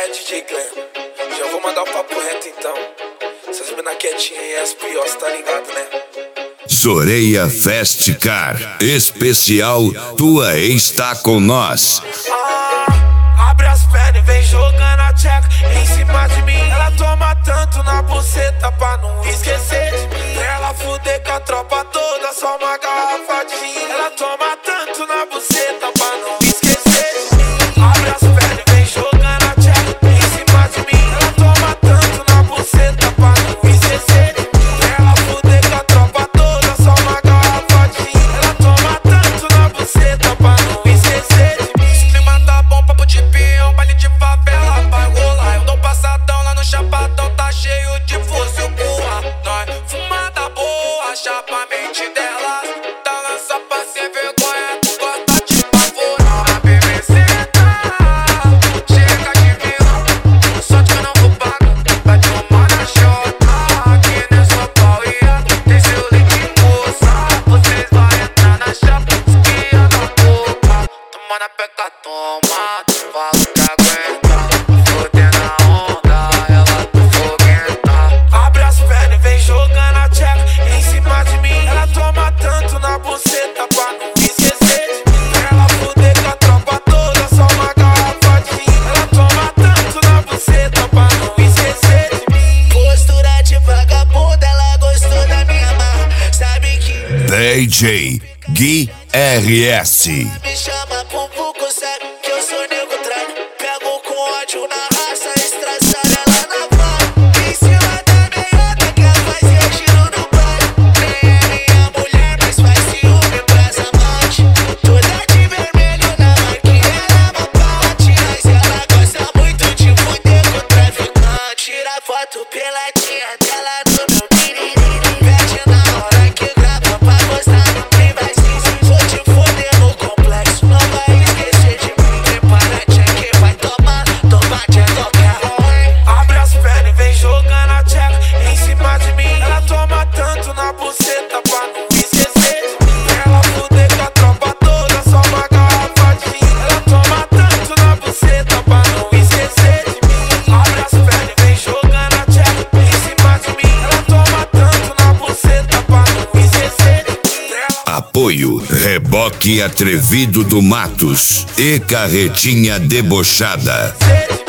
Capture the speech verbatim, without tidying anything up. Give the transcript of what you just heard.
D J Glenn. Já vou mandar o papo reto então. Essas mina quietinhas aí, as piores, tá ligado, né? Zoreia Fest Car especial, tua ex tá com nós. Ah, abre as pernas e vem jogando a tcheca em cima de mim. Ela toma tanto na buceta pra não esquecer de mim. Pra ela fuder com a tropa toda, só uma garrafa de gin. Ela toma tanto na buceta pra não esquecer de mim. Abre as pernas e vem jogando a tcheca em cima de mim. Ela toma tanto na buceta pra não esquecer de mim. Pra ela fuder com a tropa toda, só uma garrafa de gin. Ela toma tanto na buceta pra não esquecer de mim. Se clima tá bom, papo de peão, baile de favela vai rolar. Eu tô passadão lá no chapadão, tá cheio de fuzil porra. Nós fumada boa, chapa a mente dela. Tá lança pra sem vergonha, tu gosta de pavorar. A B B C tá, chega de vilão. Só que eu não vou pagar, vai tomar na chota. Aqui nessa pauia, tem seu leite moça. Vocês vão entrar na chapa, esquia da boca. Toma na peca, toma, tu fala que aguenta. Fodendo a onda, ela tá foguenta. Abre as pernas e vem jogando a tcheca em cima de mim. Ela toma tanto na buceta pra não esquecer de mim. Pra ela fuder com a tropa toda, só uma garrafa de gin. Ela toma tanto na buceta pra não esquecer de mim. Postura de vagabunda, ela gostou da minha marra. Sabe que D J Gui R S. me chama pro pouco, sabe que eu sou nego tralho. Pego com ódio na raça, estraçalha ela na vara. Em cima da meiota, quer fazer tiro no baile. Nem é minha mulher, mas faz ciúme pras amantes. Toda de vermelho na marquinha, ela é uma parte. Mas ela gosta muito de fuder com o traficante. Tira foto peladinha dela no meu piriri. Pede na hora que grava pra postar no privacy. Se for te foder no complexo, não vai esquecer de mim. Prepara check, vai tomar, toma check qualquer ruim. Abre as pernas e vem jogando a tcheca em cima de mim. Ela toma tanto na buceta pra não esquecer de mim. Pra ela fuder com a tropa toda, só uma garrafa de gin. Ela toma tanto na buceta pra não esquecer de mim. Abre as pernas e vem jogando a tcheca em cima de mim. Ela toma tanto na buceta pra não esquecer de mim. Pra ela Apoio Reboque Atrevido do Matos e Carretinha Debochada. esquecer de mim.